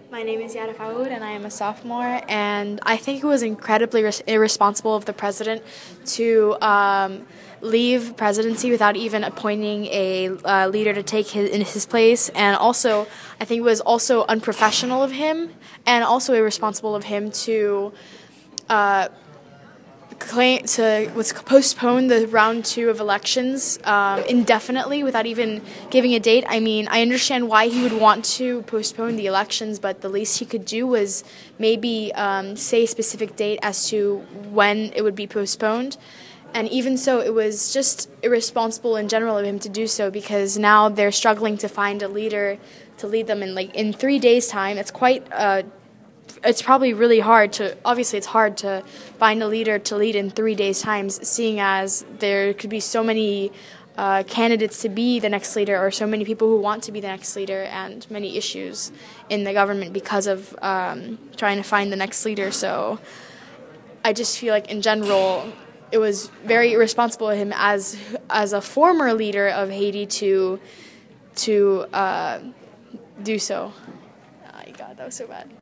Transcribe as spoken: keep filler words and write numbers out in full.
My name is Yara Faoud, and I am a sophomore. And I think it was incredibly res- irresponsible of the president to um, leave presidency without even appointing a uh, leader to take his in his place. And also, I think it was also unprofessional of him, and also irresponsible of him to. Uh, Claim to was postpone the round two of elections um, indefinitely without even giving a date. I mean, I understand why he would want to postpone the elections, but the least he could do was maybe um, say a specific date as to when it would be postponed. And even so, it was just irresponsible in general of him to do so, because now they're struggling to find a leader to lead them in like in three days' time. It's quite. Uh, It's probably really hard to, obviously it's hard to find a leader to lead in three days' times, seeing as there could be so many uh, candidates to be the next leader, or so many people who want to be the next leader, and many issues in the government because of um, trying to find the next leader. So I just feel like in general it was very irresponsible of him as as a former leader of Haiti to to uh, do so. Oh my God, that was so bad.